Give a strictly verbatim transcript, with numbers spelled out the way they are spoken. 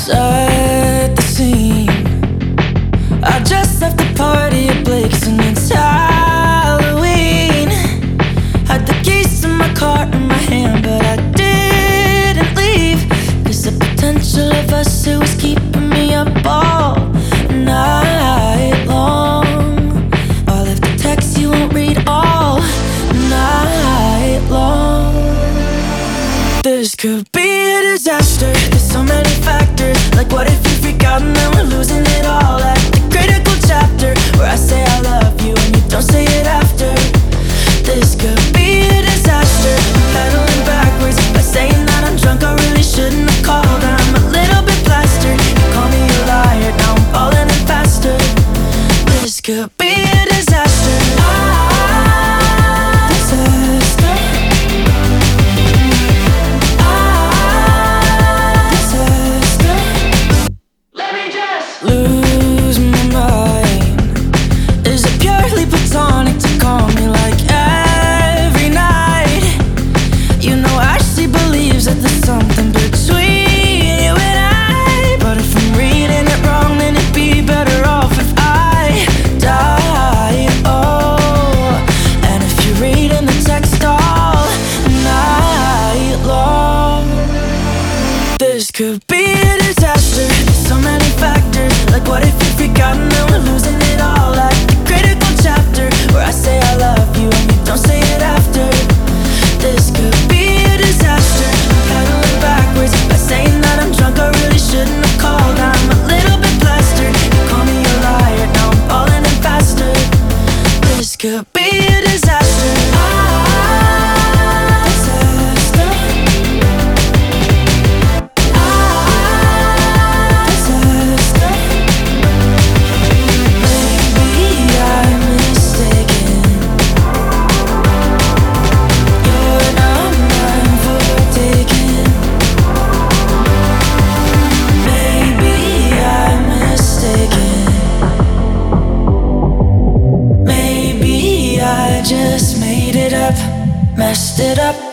Set the scene. I just left the party at Blake's and it's Halloween. Had the keys to my car in my hand, but I didn't leave, 'cause the potential of us, it was keeping me up all night long. I left the text you won't read all night long. This could be a disaster. There's so many factors. Like, what if you freak out and then we're losing it all? At the critical chapter where I say I love you and you don't say it after. This could be a disaster. I'm pedaling backwards by saying that I'm drunk. I really shouldn't have called. I'm a little bit plastered. You call me a liar, now I'm falling in faster. This could be a disaster. Disaster. Lose my mind. Is it purely platonic to call me like every night? You know Ashley believes that there's something between you and I. But if I'm reading it wrong, then it'd be better off if I die. Oh, and if you're reading the text all night long, this could be a disaster. There's so many factors. Like, what if you freak out and then we're losing it all? At the critical chapter where I say I love you and you don't say it after. This could be a disaster. I'm pedaling backwards by saying that I'm drunk. I really shouldn't have called. I'm a little bit plastered. You call me a liar, now I'm falling in faster. This could be a disaster. Just made it up, messed it up.